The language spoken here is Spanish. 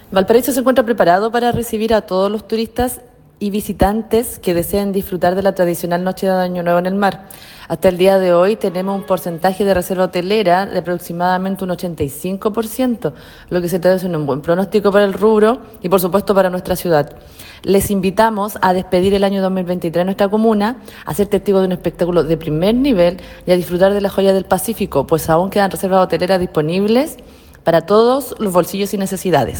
Valparaíso se encuentra preparado para recibir a todos los turistas y visitantes que deseen disfrutar de la tradicional noche de Año Nuevo en el mar. Hasta el día de hoy tenemos un porcentaje de reserva hotelera de aproximadamente un 85%, lo que se traduce en un buen pronóstico para el rubro y por supuesto para nuestra ciudad. Les invitamos a despedir el año 2023 en nuestra comuna, a ser testigos de un espectáculo de primer nivel y a disfrutar de la joya del Pacífico, pues aún quedan reservas hoteleras disponibles para todos los bolsillos y necesidades.